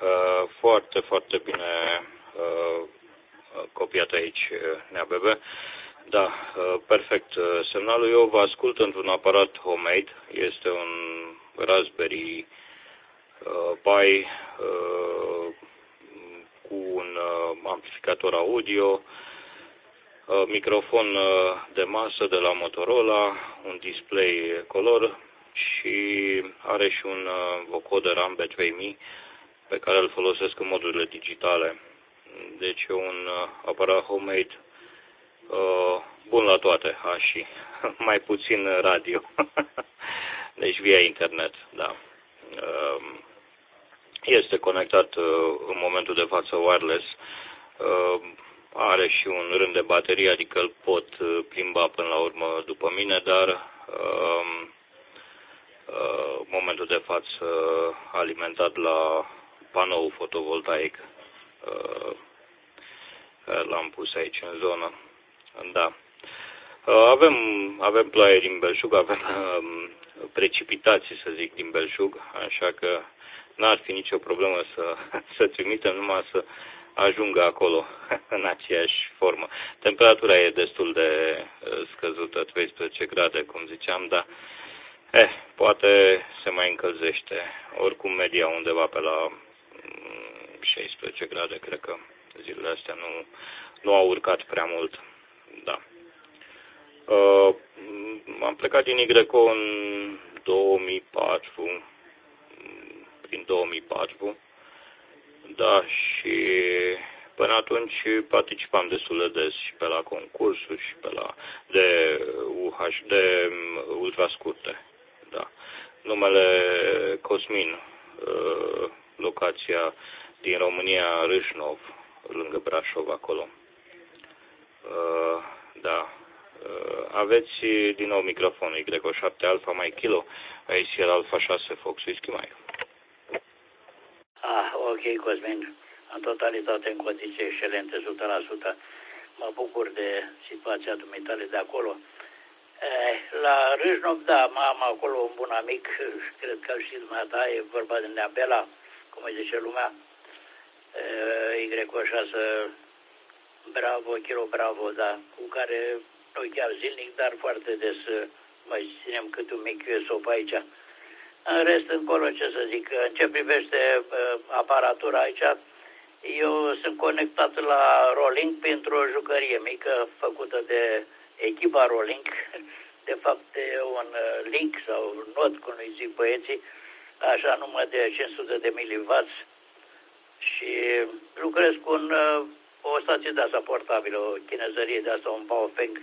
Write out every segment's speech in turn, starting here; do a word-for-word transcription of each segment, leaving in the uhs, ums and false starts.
Uh, foarte, foarte bine uh, copiat aici, Nea Bebe. Da, uh, perfect. Semnalul eu vă ascult într-un aparat homemade. Este un Raspberry uh, Pi uh, cu un uh, amplificator audio, uh, microfon uh, de masă de la Motorola, un display color și are și un uh, vocoder Ambe trei mii pe care îl folosesc în modurile digitale. Deci e un uh, aparat homemade uh, bun la toate, a, și mai puțin radio. Deci via internet, da. Uh, este conectat uh, în momentul de față wireless. Uh, are și un rând de baterie, adică îl pot uh, plimba până la urmă după mine, dar uh, uh, în momentul de față alimentat la panou fotovoltaic. Uh, L-am pus aici în zonă. Da. Avem, avem ploaie din Belșug, avem um, precipitații, să zic, din Belșug, așa că n-ar fi nicio problemă să, să trimitem, numai să ajungă acolo în aceeași formă. Temperatura e destul de scăzută, treisprezece grade, cum ziceam, dar eh, poate se mai încălzește. Oricum media undeva pe la șaisprezece grade, cred că zilele astea nu, nu au urcat prea mult. Da. Uh, am plecat din Igreco în două mii patru, prin două mii patru, da, și până atunci participam destul de des și pe la concursuri și pe la de U H D ultrascurte, da. Numele Cosmin, uh, locația din România, Râșnov, lângă Brașov, acolo. Uh, da. Uh, aveți din nou microfonul Y șapte Alfa Mai Kilo, aici el Alfa șase Fox Whisky Mike. Ah, ok, Cosmin. În totalitate, în condiții excelente, o sută la sută. Mă bucur de situația dumitale de acolo. Eh, la Râșnov, da, am acolo un bun amic, cred că și dumneata, e vorba de Neabela, cum îi zice lumea. Y șase Bravo, Kilo Bravo, da, cu care nu chiar zilnic, dar foarte des mai ținem cât un mic sop aici. În rest, încolo, ce să zic, în ce privește uh, aparatura aici, eu sunt conectat la Rolling printr-o jucărie mică făcută de echipa Rolling, de fapt e un link sau not, cum îi zic băieții, așa numai de cinci sute de miliwatt. Și lucrez cu un, o stație de asta portabilă, o chinezărie de asta, un Baofeng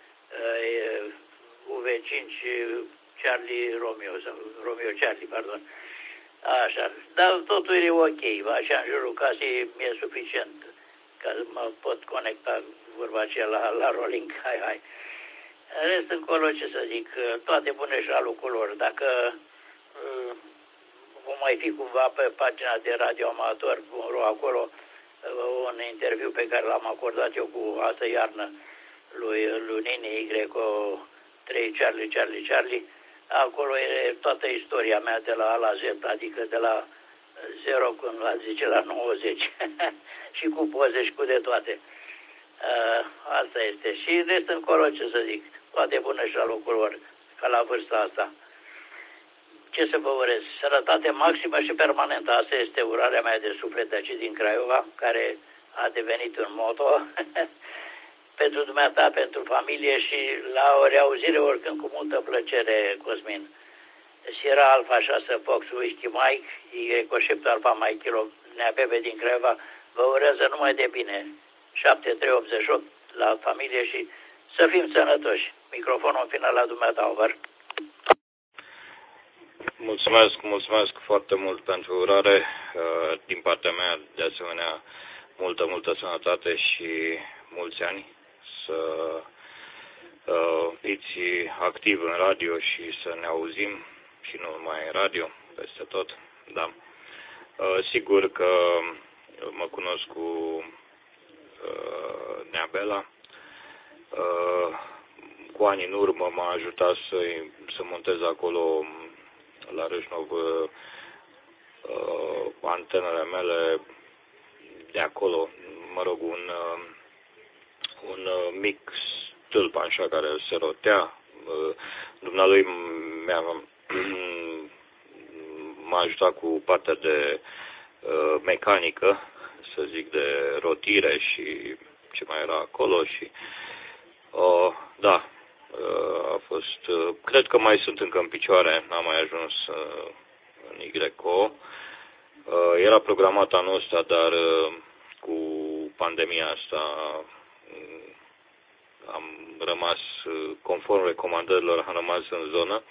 U V cinci Charlie Romeo, sau Romeo Charlie, pardon. Așa, dar totul e ok, așa în jurul casei mi-e suficient ca să mă pot conecta, vorba aceea, la, la Rolling, hai, hai. În rest, încolo, ce să zic, toate bune și aluculor. Dacă uh, vom mai fi cumva pe pagina de Radio Amator, acolo, un interviu pe care l-am acordat eu cu altă iarnă lui, lui Nini Y trei Charlie, Charlie, Charlie. Acolo e toată istoria mea de la A la Z, adică de la zero când la zice la nouăzeci și cu poze și cu de toate. Uh, asta este. Și rest încolo, ce să zic, toate bune și la locul lor, ca la vârsta asta. Ce să vă urez? Sănătate maximă și permanentă. Asta este urarea mea de suflet de aici din Craiova, care a devenit un moto pentru dumneata, pentru familie și la o reauzire oricând cu multă plăcere, Cosmin. Sierra Alfa șase Fox Whisky Mike, Y șapte Alfa Mai Kilo, Nea Bebe din Craiova, vă urează numai de bine. șapte trei optzeci și opt la familie și să fim sănătoși. Microfonul în final la dumneata, over. Mulțumesc, mulțumesc foarte mult pentru urare. Din partea mea, de asemenea, multă, multă sănătate și mulți ani. Să fiți activ în radio și să ne auzim și nu numai în radio, peste tot. Da. Sigur că mă cunosc cu Neabela. Cu ani în urmă m-a ajutat să, să montez acolo la Râșnov uh, antenele mele de acolo, mă rog, un, uh, un uh, mic stâlp așa care se rotea. Uh, dumnealui mi-a, m-a ajutat cu partea de uh, mecanică, să zic, de rotire și ce mai era acolo și uh, da, uh, a fost, uh, cred că mai sunt încă în picioare, n-am mai ajuns uh, în Y C O. Uh, era programat anul ăsta, dar uh, cu pandemia asta uh, am rămas, uh, conform recomandărilor, am rămas în zonă.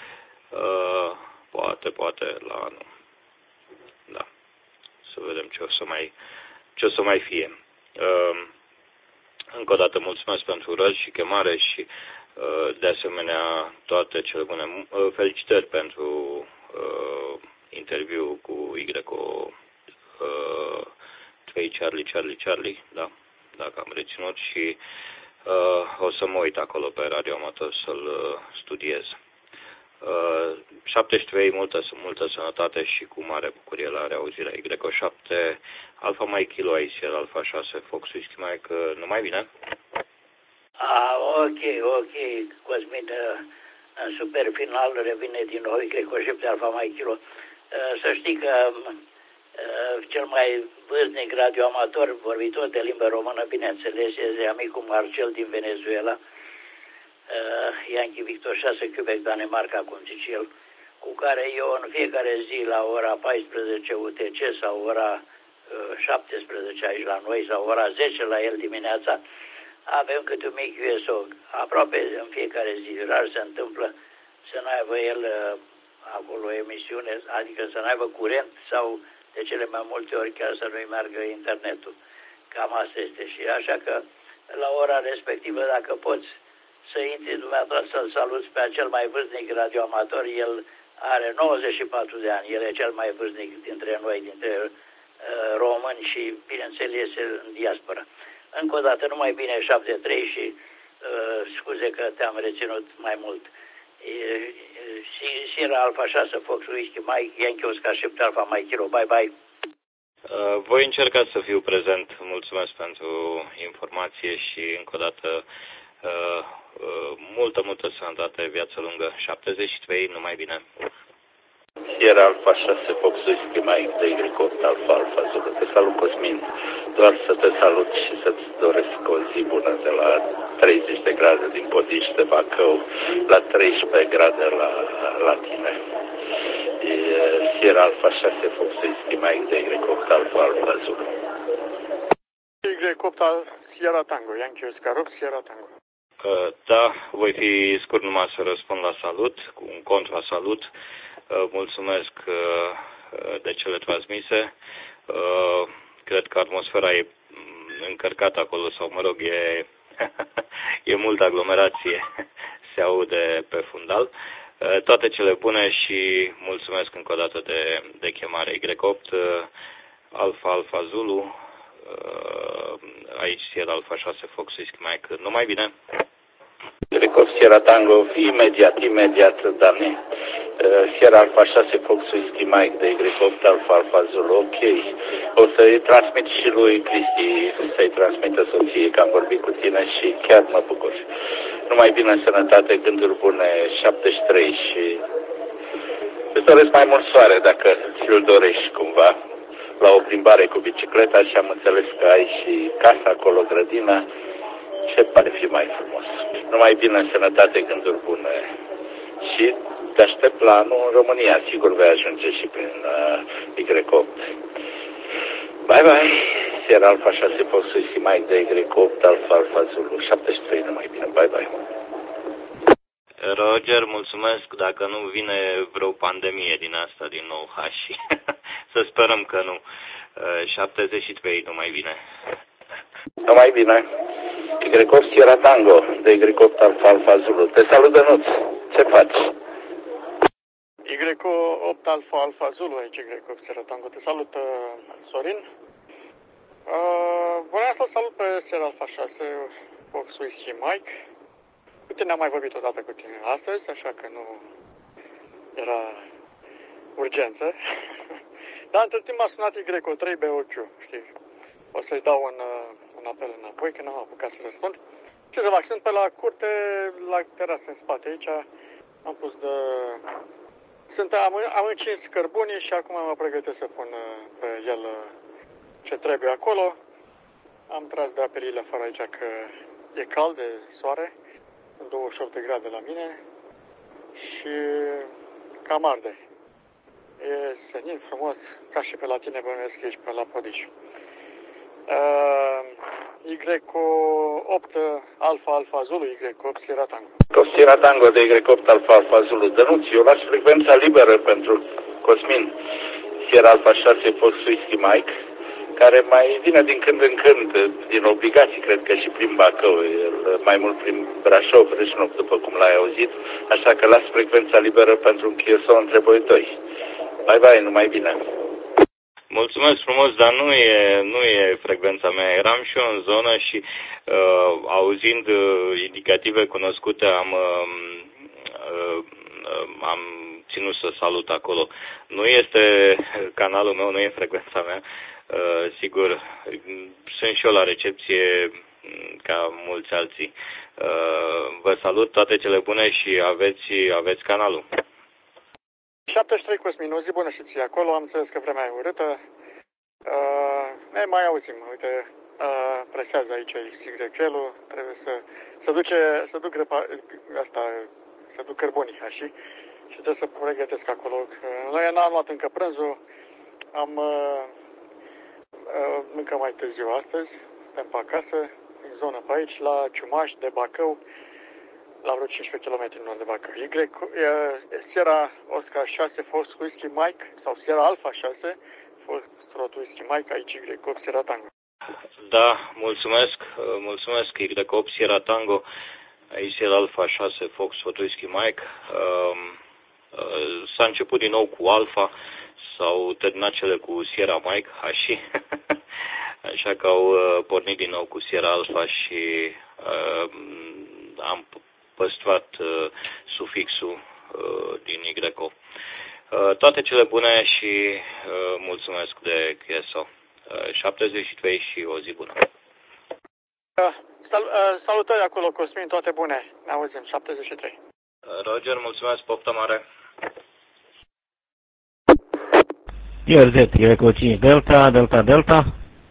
Uh, poate, poate la anul. Da. Să vedem ce o să mai, ce o să mai fie. Uh, încă o dată mulțumesc pentru urări și chemare și uh, de asemenea toate cele bune. Uh, felicitări pentru uh, interviu cu Y C O uh, trei Charlie, Charlie, Charlie, da, dacă am reținut și uh, o să mă uit acolo pe Radio Amator să-l uh, studiez. Uh, șaptezeci și trei, multă, multă sănătate și cu mare bucurie la reauzirea. Y C O șapte, Alfa Mike Kilo, A C L Alfa șase, Fox Whisky Mike, numai bine? Ah, ok, ok, Cosmin, în super final revine din nou Y C O șapte, Alfa Mike Kilo. Să știi că cel mai vârstnic radioamator, vorbitor de limbă română, bineînțeles, este amicul Marcel din Venezuela, Uh, Yankee Victor șase Quebec, Danemarca, cum zice el, cu care eu în fiecare zi la ora paisprezece U T C sau ora uh, șaptesprezece aici la noi sau ora zece la el dimineața, avem câte un mic U S O, aproape în fiecare zi. Rar se întâmplă să nu aibă el uh, acolo emisiune, adică să nu aibă curent sau de cele mai multe ori chiar să nu-i meargă internetul. Cam asta este și așa că la ora respectivă, dacă poți să intri dumneavoastră să-l saluți pe acel mai vârstnic radioamator, el are nouăzeci și patru de ani, el e cel mai vârstnic dintre noi, dintre uh, români și, bineînțeles, în diaspora. Încă o dată, numai bine șapte trei și uh, scuze că te-am reținut mai mult. Sierra Alfa șase, Fox Whisky Mike, Yankee Oscar șapte, Alfa Mike Kilo, bye bye. Uh, voi încerca să fiu prezent, mulțumesc pentru informație și încă o dată Uh, uh, multă, multă sănătate, viață lungă, șaptezeci și trei, numai bine. Sierra Alfa șase, Fox Whisky Mike, de Y C O Alfa Alfa Zulu. Te salut, Cosmin. Doar să te salut și să-ți doresc o zi bună de la treizeci de grade din Podiș de Bacău la treisprezece grade la, la tine. E Sierra Alfa șase, Fox Whisky Mike, de Y C O Alfa Alfa Zulu. Y C O Sierra Tango, Yankee Oscar opt, Sierra Tango. Da, voi fi scurt numai să răspund la salut, cu un contrasalut. Mulțumesc de cele transmise. Cred că atmosfera e încărcată acolo, sau mă rog, e, e multă aglomerație, se aude pe fundal. Toate cele bune și mulțumesc încă o dată de, de chemare. Y C opt, Alfa Alfa Zulu, aici Sierra Alfa șase, Fox Whisky Mike, numai bine. Y C opt Sierra Tango, imediat, imediat, Dani. Sierra Alfa șase, Fox Whisky Mike, de Y C opt Alfa Alfa Zulu, ok. O să-i transmit și lui Cristi, să-i transmită soției că am vorbit cu tine și chiar mă bucur. Numai bine, sănătate, gânduri bune, șaptezeci și trei și îți doresc mai mult soare dacă ți-l dorești cumva. La o plimbare cu bicicleta și am înțeles că ai și casa acolo, grădina, ce pare fi mai frumos. Numai bine, sănătate, gânduri bune și te aștept la anul în România, sigur vei ajunge și prin uh, Y C opt. Bye bye, Sierra Alfa șase, Fox Whisky Mike, de Y C opt, Alfa Alfa Zulu, șaptezeci și trei, numai bine, bye bye. Roger, mulțumesc, dacă nu vine vreo pandemie din asta din nou, ha, și să sperăm că nu. șaptezeci și trei, numai bine. Numai bine. Y C opt Sierra Tango, de Y C opt Alfa Alfa Zulu. Te salut, Dănuț. Ce faci? Y C opt Alfa Alfa Zulu, aici Y C opt Sierra Tango. Te salut, Sorin. Uh, vreau să-l salut pe Sierra Alfa șase, Fox Whisky Mike. Cu tine am mai vorbit odată cu tine astăzi, așa că nu era urgență. Dar între timp m-a sunat Y trei B O Q, știi? O să-i dau un, un apel înapoi, că n-am apucat să răspund. Ce să fac, sunt pe la curte, la terasă în spate aici, am pus de... Sunt, am, am încins cărbunii și acum mă pregătesc să pun pe el ce trebuie acolo. Am tras de apelile afară aici că e cald de soare, sunt douăzeci și opt de grade la mine și cam arde. E senin, frumos, ca și pe la tine bănuiesc aici pe la Podiș. Uh, Y opt Alfa Alfa Zulu, Y opt Sierra Tango. Sierra Tango de Y opt Alfa Alfa Zulu. Dănuț, eu las frecvența liberă pentru Cosmin Sierra Alfa șase Fox Whisky Mike, care mai vine din când în când, din obligații, cred că și prin Bacău, mai mult prin Brașov, Râșnov, după cum l-ai auzit, așa că las frecvența liberă pentru închieso între voi doi. Bye bye, numai bine. Mulțumesc frumos, dar nu e, nu e frecvența mea. Eram și eu în zonă și uh, auzind uh, indicative cunoscute am, uh, uh, am ținut să salut acolo. Nu este canalul meu, nu e frecvența mea. Uh, sigur, sunt și eu la recepție ca mulți alții. Uh, vă salut, toate cele bune și aveți, aveți canalul. șaptezeci și trei Cosmin, o zi bună și ție acolo, am înțeles că vremea e urâtă. Uh, ne mai auzim, uite, uh, presează aici X Y L-ul, trebuie să, să duce, să duc grăpa, asta, să duc cărbunii, așa, și trebuie să pregătesc acolo. Noi n-am luat încă prânzul, am uh, uh, încă mai târziu astăzi, suntem pe acasă, în zonă pe aici, la Ciumaș de Bacău, la vreo cincisprezece kilometri în nord de Bacău. Y, Sierra Oscar șase Fox Whisky Mike sau Sierra Alpha șase Fox Whisky Mike, aici Y opt Sierra Tango. Da, mulțumesc, mulțumesc Y opt Sierra Tango, aici Sierra Alpha șase Fox Whisky Mike. S-a început din nou cu Alpha, s-au terminat cele cu Sierra Mike, așa, așa că au pornit din nou cu Sierra Alpha și am păstrat uh, sufixul uh, din Y O. Uh, toate cele bune și uh, mulțumesc de Q S O. Uh, șaptezeci și trei și o zi bună. Uh, sal, uh, salutări acolo, Cosmin, toate bune. Ne auzim, șaptezeci și trei. Uh, Roger, mulțumesc, poftă mare. I R Z, Y O cinci Delta, Delta, Delta.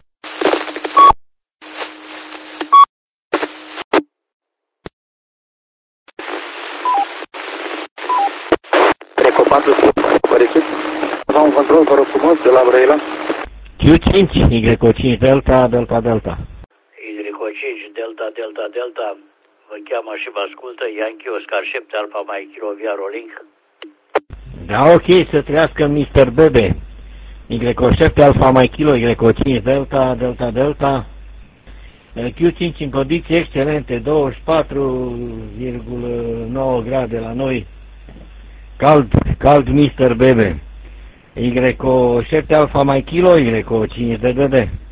Am un control, vă rog frumos, de la Brăila. Q cinci, Y O cinci Delta, Delta, Delta. Y O cinci Delta, Delta, Delta. Vă cheamă și vă ascultă Yankee Oscar șapte Alpha Mike Kilo Via Rolling. Da, ok, să trăiască mister Bebe. Y O șapte Alpha Mike Kilo, Y O cinci Delta, Delta, Delta. Q cinci în condiții excelente, douăzeci și patru virgulă nouă grade la noi. Cald, cald mister Bebe. Y O șapte Alpha Mike Kilo, Y O cinci D D D.